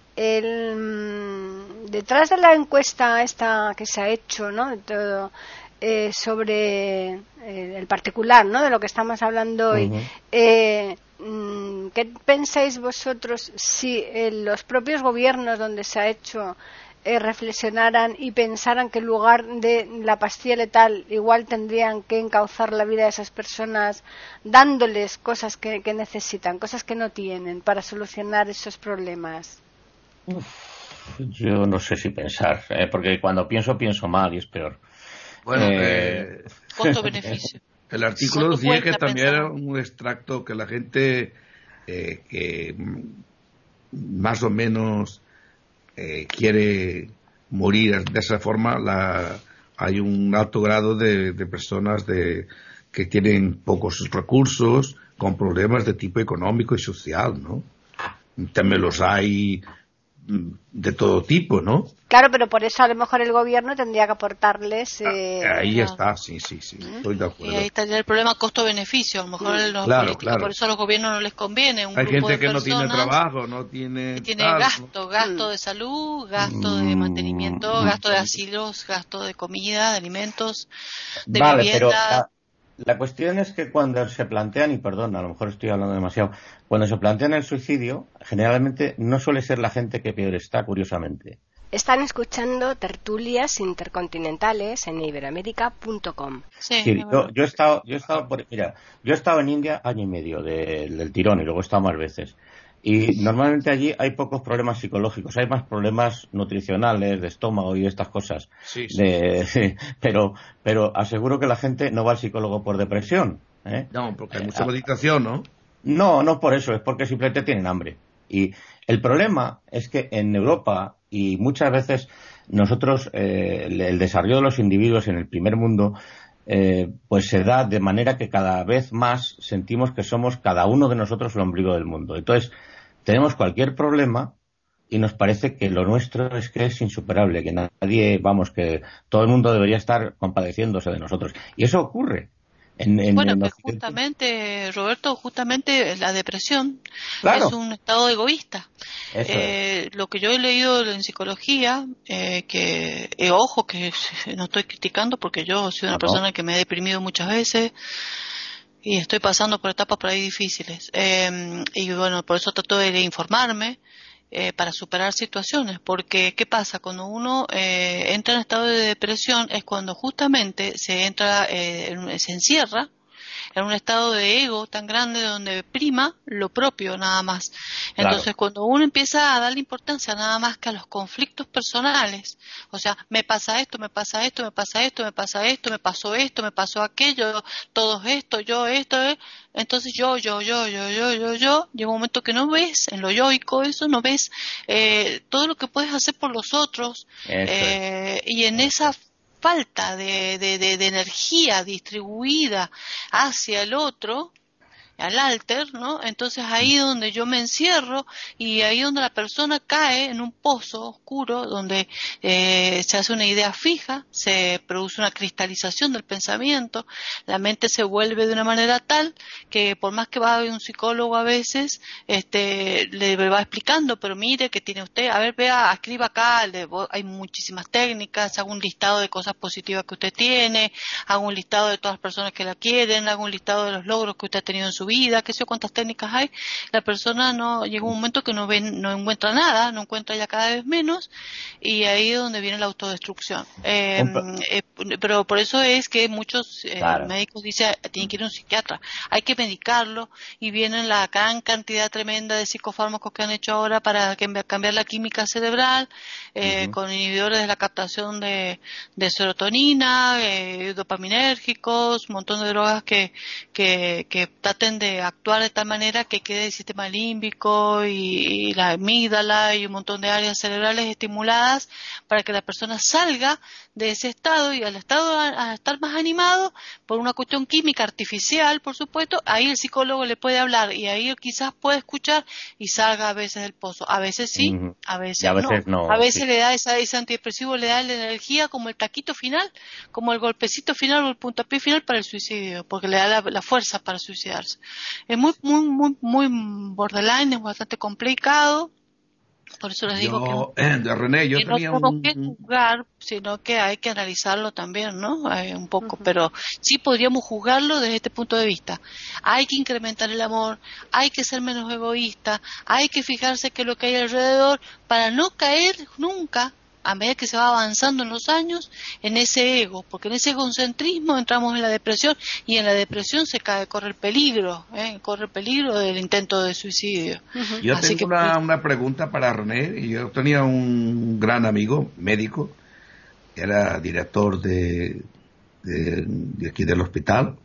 Detrás de la encuesta esta que se ha hecho, ¿no? De todo, sobre el particular, ¿no? De lo que estamos hablando hoy. ¿Qué pensáis vosotros si los propios gobiernos donde se ha hecho reflexionaran y pensaran que en lugar de la pastilla letal igual tendrían que encauzar la vida de esas personas dándoles cosas que necesitan, cosas que no tienen para solucionar esos problemas? Yo no sé si pensar, porque cuando pienso mal y es peor. Bueno, costo-beneficio. El artículo decía que también era un extracto que la gente que más o menos quiere morir de esa forma, hay un alto grado de personas que tienen pocos recursos, con problemas de tipo económico y social, ¿no? También los hay de todo tipo, ¿no? Claro, pero por eso a lo mejor el gobierno tendría que aportarles... ahí está, sí, estoy de acuerdo. Y ahí estaría el problema costo-beneficio. A lo mejor claro. Por eso a los gobiernos no les conviene. Hay gente que no tiene trabajo, no tiene... Tiene gasto de salud, gasto de mantenimiento, gasto de asilos, gasto de comida, de alimentos, de vivienda... Pero la cuestión es que cuando se plantean, y perdón, a lo mejor estoy hablando demasiado, cuando se plantean el suicidio, generalmente no suele ser la gente que peor está, curiosamente. Están escuchando tertulias intercontinentales en iberoamerica.com. Sí, yo he estado en India año y medio del tirón y luego he estado más veces. Y normalmente allí hay pocos problemas psicológicos, hay más problemas nutricionales, de estómago y estas cosas. Sí. Pero aseguro que la gente no va al psicólogo por depresión. No, porque hay mucha meditación, ¿no? No por eso, es porque simplemente tienen hambre. Y el problema es que en Europa, y muchas veces nosotros, el desarrollo de los individuos en el primer mundo, pues se da de manera que cada vez más sentimos que somos cada uno de nosotros el ombligo del mundo. Entonces, tenemos cualquier problema y nos parece que lo nuestro es que es insuperable, que nadie, que todo el mundo debería estar compadeciéndose de nosotros. Y eso ocurre. Justamente, Roberto, la depresión claro. es un estado egoísta. Lo que yo he leído en psicología, ojo, que no estoy criticando porque yo soy una persona que me he deprimido muchas veces y estoy pasando por etapas por ahí difíciles. Y bueno, por eso trato de informarme para superar situaciones, porque ¿qué pasa? Cuando uno entra en estado de depresión es cuando justamente se encierra en un estado de ego tan grande donde prima lo propio nada más. Entonces, claro, cuando uno empieza a darle importancia nada más que a los conflictos personales, o sea, me pasa esto, me pasa esto, me pasa esto, me pasa esto, me pasó esto, me pasó aquello, todo esto, yo esto, entonces yo, llega un momento que no ves, en lo yoico eso, no ves todo lo que puedes hacer por los otros, y en esa falta de energía distribuida hacia el otro, al alter, ¿no? Entonces ahí donde yo me encierro y ahí donde la persona cae en un pozo oscuro donde se hace una idea fija, se produce una cristalización del pensamiento, la mente se vuelve de una manera tal que por más que va a un psicólogo a veces, le va explicando, pero mire que tiene usted, a ver, vea, escriba acá, hay muchísimas técnicas, hago un listado de cosas positivas que usted tiene, hago un listado de todas las personas que la quieren, hago un listado de los logros que usted ha tenido en su vida, qué sé yo cuántas técnicas hay. La persona no llega un momento que no encuentra nada, no encuentra ya cada vez menos, y ahí es donde viene la autodestrucción. Pero por eso es que muchos médicos dicen tienen que ir a un psiquiatra, hay que medicarlo, y vienen la gran cantidad tremenda de psicofármacos que han hecho ahora para cambiar la química cerebral, con inhibidores de la captación de serotonina, dopaminérgicos, un montón de drogas que traten de actuar de tal manera que quede el sistema límbico y la amígdala y un montón de áreas cerebrales estimuladas para que la persona salga de ese estado, y al estar más animado por una cuestión química artificial, por supuesto, ahí el psicólogo le puede hablar y ahí quizás puede escuchar y salga a veces del pozo. A veces sí, a veces no. A veces le da ese antidepresivo, le da la energía como el taquito final, como el golpecito final o el puntapié final para el suicidio, porque le da la fuerza para suicidarse. Es muy borderline, es bastante complicado. Por eso les digo que René, yo no tenía tenemos que juzgar, sino que hay que analizarlo también, ¿no? Un poco, pero sí podríamos juzgarlo desde este punto de vista. Hay que incrementar el amor, hay que ser menos egoísta, hay que fijarse qué es lo que hay alrededor para no caer nunca, a medida que se va avanzando en los años, en ese ego, porque en ese egocentrismo entramos en la depresión, y en la depresión corre el peligro del intento de suicidio. Yo tengo una pregunta para René. Yo tenía un gran amigo médico, era director de aquí del hospital,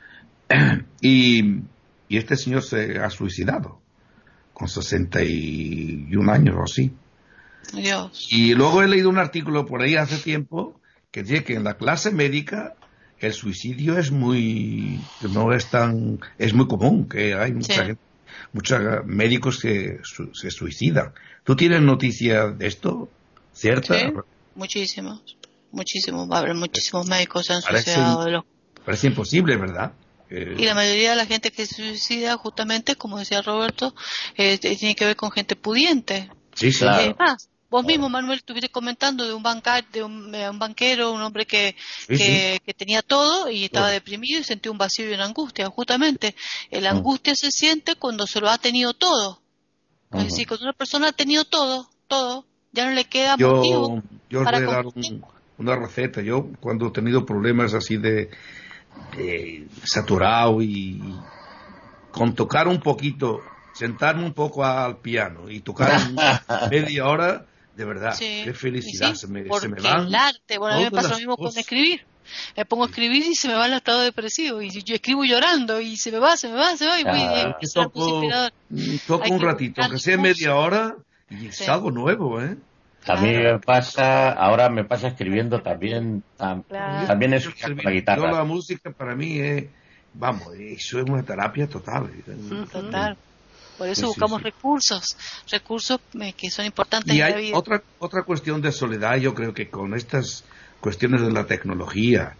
y este señor se ha suicidado con 61 años o así. Dios. Y luego he leído un artículo por ahí hace tiempo que dice que en la clase médica el suicidio es muy común, que hay muchos médicos que se suicidan. ¿Tú tienes noticia de esto? ¿Cierta? Sí, muchísimos. Va a haber muchísimos médicos que se han suicidado. Parece imposible, ¿verdad? Y la mayoría de la gente que se suicida, justamente, como decía Roberto, tiene que ver con gente pudiente. Sí, claro. Es más, vos mismo, Manuel, estuviste comentando de un banquero, un hombre que tenía todo y estaba deprimido y sentía un vacío y una angustia. Justamente, la angustia se siente cuando se lo ha tenido todo. Es decir, cuando una persona ha tenido todo, ya no le queda motivo. Yo os voy a dar una receta. Yo, cuando he tenido problemas así de saturado, y con tocar un poquito, sentarme un poco al piano y tocar media hora, de verdad, qué felicidad, se me van. El arte, a mí me pasa lo mismo con escribir. Me pongo a escribir y se me va el estado depresivo, y yo escribo llorando y se me va y toco un ratito, aunque sea media hora, y es algo nuevo, ¿eh? A mí ahora me pasa escribiendo también es la guitarra. Yo la música para mí eso es una terapia total. Total. Por eso buscamos recursos que son importantes en la vida. Y hay otra cuestión de soledad, yo creo que con estas cuestiones de la tecnología.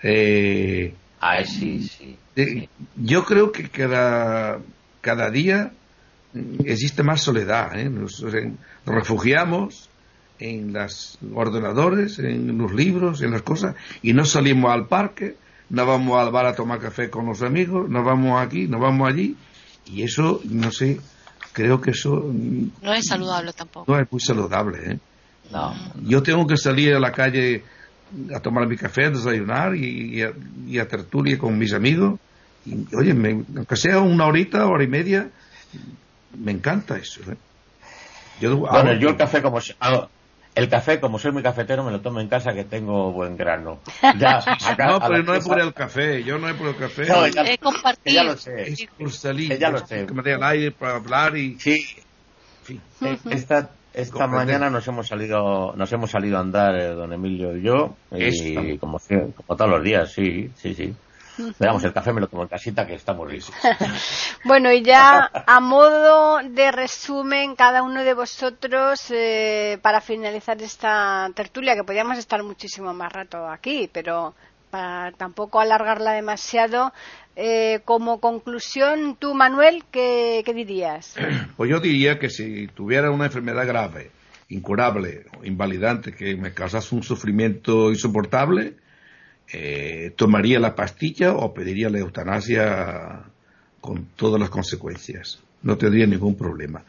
Yo creo que cada día existe más soledad, ¿eh? Nos refugiamos en los ordenadores, en los libros, en las cosas, y no salimos al parque, no vamos al bar a tomar café con los amigos, no vamos aquí, no vamos allí, y eso, no sé, creo que eso no es saludable tampoco. No es muy saludable, ¿eh? No. Yo tengo que salir a la calle a tomar mi café, a desayunar y a tertulia con mis amigos, y oye, aunque sea una hora y media, me encanta eso, ¿eh? Yo el café, como soy muy cafetero, me lo tomo en casa, que tengo buen grano. Pero no es por el café. Yo no es por el café. No, es compartir. Ya lo sé. Es por salir. Ya lo sé. Que me dé el aire para hablar y... Sí. En fin. Esta mañana nos hemos salido a andar, don Emilio y yo, y como todos los días, sí. Pero vamos, el café me lo tomo en casita, que está muy rico. Bueno, y ya a modo de resumen, cada uno de vosotros, para finalizar esta tertulia, que podríamos estar muchísimo más rato aquí, pero para tampoco alargarla demasiado, como conclusión, tú, Manuel, ¿qué dirías? Pues yo diría que si tuviera una enfermedad grave, incurable o invalidante que me causase un sufrimiento insoportable, tomaría la pastilla o pediría la eutanasia con todas las consecuencias. No tendría ningún problema.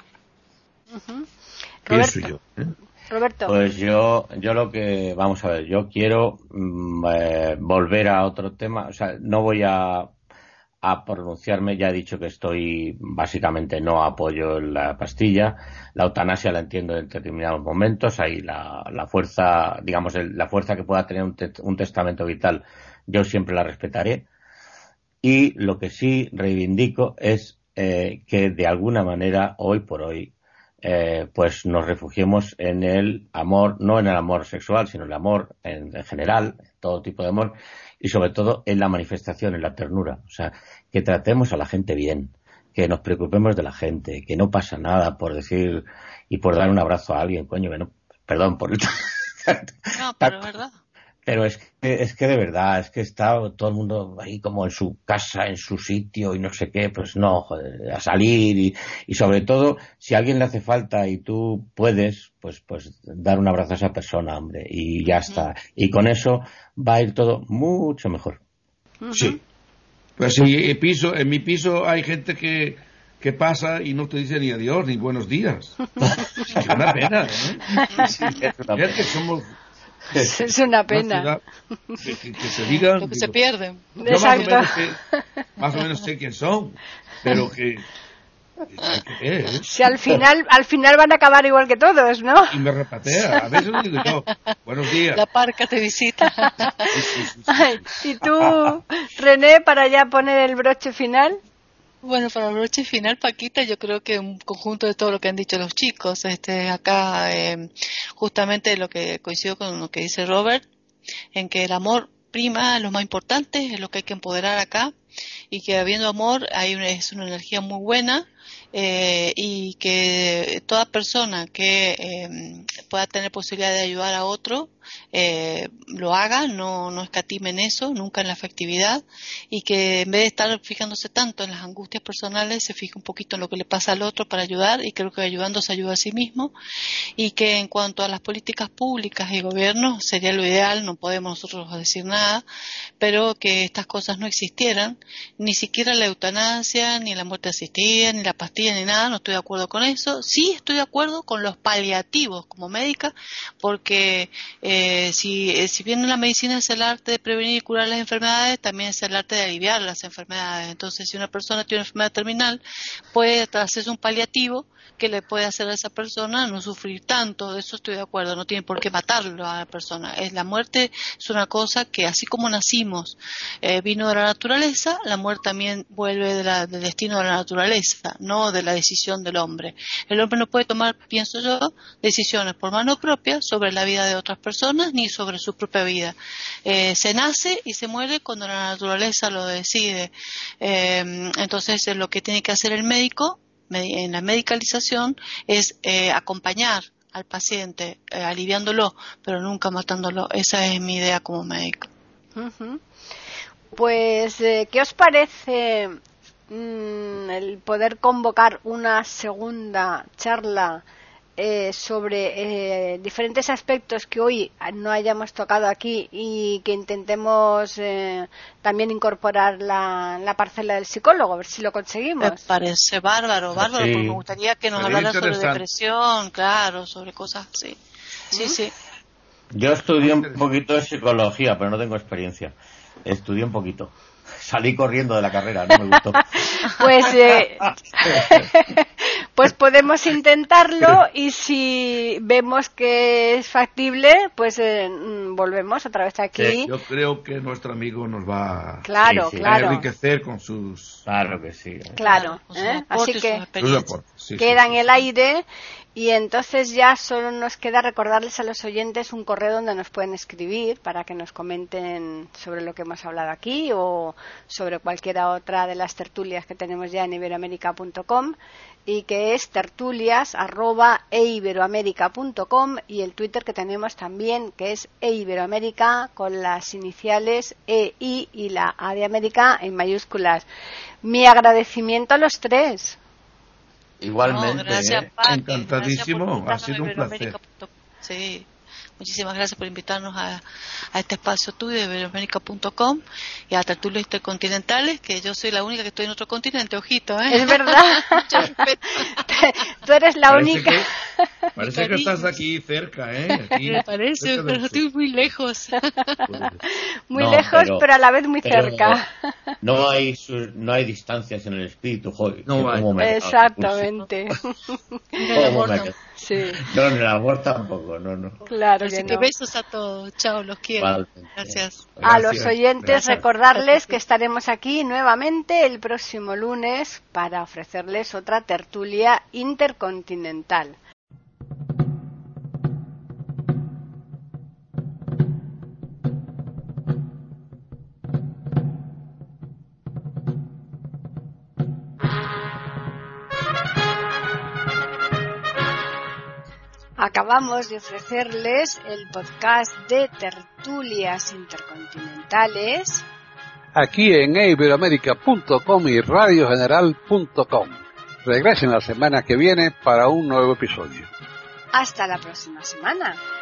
Pienso yo. Roberto. Pues yo lo que, vamos a ver, yo quiero volver a otro tema, o sea, no voy a pronunciarme, ya he dicho que básicamente no apoyo la pastilla, la eutanasia la entiendo en determinados momentos, ahí la fuerza, digamos, la fuerza que pueda tener un testamento vital, yo siempre la respetaré, y lo que sí reivindico es que de alguna manera, hoy por hoy, pues nos refugiemos en el amor, no en el amor sexual, sino en el amor en general, todo tipo de amor, y sobre todo en la manifestación, en la ternura. O sea, que tratemos a la gente bien, que nos preocupemos de la gente, que no pasa nada por decir y por dar un abrazo a alguien, coño, que no, perdón por el... No, pero es verdad. Pero es que de verdad, es que está todo el mundo ahí como en su casa, en su sitio y no sé qué, pues no, joder, a salir y sobre todo, si a alguien le hace falta y tú puedes, pues dar un abrazo a esa persona, hombre, y ya está. Y con eso va a ir todo mucho mejor. Sí. Pues sí, en mi piso hay gente que pasa y no te dice ni adiós ni buenos días. Es una pena, ¿eh? Sí, es una pena. Es que somos... Es una pena. Que se digan... Lo que se pierden. Yo más o menos sé quién son, pero que si al final van a acabar igual que todos, ¿no? Y me repatea. A veces digo yo, buenos días. La parca te visita. Sí. Ay, y tú, René, para ya poner el broche final. Bueno, para el broche final, Paquita, yo creo que un conjunto de todo lo que han dicho los chicos, acá justamente lo que coincido con lo que dice Robert, en que el amor prima, lo más importante, es lo que hay que empoderar acá, y que habiendo amor es una energía muy buena, y que toda persona que pueda tener posibilidad de ayudar a otro, lo haga, no escatime en eso, nunca en la afectividad, y que en vez de estar fijándose tanto en las angustias personales, se fije un poquito en lo que le pasa al otro para ayudar, y creo que ayudando se ayuda a sí mismo, y que en cuanto a las políticas públicas y gobiernos sería lo ideal, no podemos nosotros decir nada, pero que estas cosas no existieran, ni siquiera la eutanasia, ni la muerte asistida, ni la pastilla, ni nada, no estoy de acuerdo con eso. Sí estoy de acuerdo con los paliativos como médica, porque si bien la medicina es el arte de prevenir y curar las enfermedades, también es el arte de aliviar las enfermedades. Entonces, si una persona tiene una enfermedad terminal, puede hacerse un paliativo que le puede hacer a esa persona no sufrir tanto. De eso estoy de acuerdo, no tiene por qué matarlo a la persona. La muerte es una cosa que, así como nacimos, vino de la naturaleza, la muerte también vuelve del destino de la naturaleza, no de la decisión del hombre. El hombre no puede tomar, pienso yo, decisiones por mano propia sobre la vida de otras personas ni sobre su propia vida. Se nace y se muere cuando la naturaleza lo decide. Entonces, lo que tiene que hacer el médico en la medicalización es acompañar al paciente, aliviándolo, pero nunca matándolo. Esa es mi idea como médico. Uh-huh. Pues, ¿qué os parece el poder convocar una segunda charla sobre diferentes aspectos que hoy no hayamos tocado aquí y que intentemos también incorporar la parcela del psicólogo, a ver si lo conseguimos? Me parece bárbaro, Sí. porque me gustaría que nos hablara sobre depresión, claro, sobre cosas así. Sí. Yo estudié un poquito de psicología, pero no tengo experiencia. Estudié un poquito. Salí corriendo de la carrera, no me gustó. Pues podemos intentarlo, y si vemos que es factible, pues volvemos otra vez aquí. Sí, yo creo que nuestro amigo nos va claro. a enriquecer con sus... Claro que sí. Claro, con sus aportes, así que sus experiencias. Queda en el aire, Y entonces ya solo nos queda recordarles a los oyentes un correo donde nos pueden escribir para que nos comenten sobre lo que hemos hablado aquí o sobre cualquiera otra de las tertulias que tenemos ya en iberoamerica.com, y que es tertulias@eiberoamerica.com, y el Twitter que tenemos también, que es eiberoamerica, con las iniciales EI y la A de América en mayúsculas. Mi agradecimiento a los tres. Igualmente, gracias, Paqui, encantadísimo, gracias ha sido un placer. Sí, muchísimas gracias por invitarnos a este espacio tuyo de iberoamerica.com y a Tertulias Intercontinentales, que yo soy la única que estoy en otro continente, ojito, ¿eh? Es verdad. Tú eres la única. Parece que estás aquí cerca, ¿eh? Aquí, Me parece, pero estoy muy lejos. Muy lejos, pero a la vez muy cerca. No hay distancias en el espíritu, joder. No hay. Exactamente. Sí. No, en el amor tampoco, no. Claro Así que que no. besos a todos. Chao, los quiero. Vale. Gracias. A los oyentes Gracias. recordarles que estaremos aquí nuevamente el próximo lunes para ofrecerles otra tertulia intercontinental. Acabamos de ofrecerles el podcast de tertulias intercontinentales aquí en iberoamerica.com y radiogeneral.com. Regresen la semana que viene para un nuevo episodio. Hasta la próxima semana.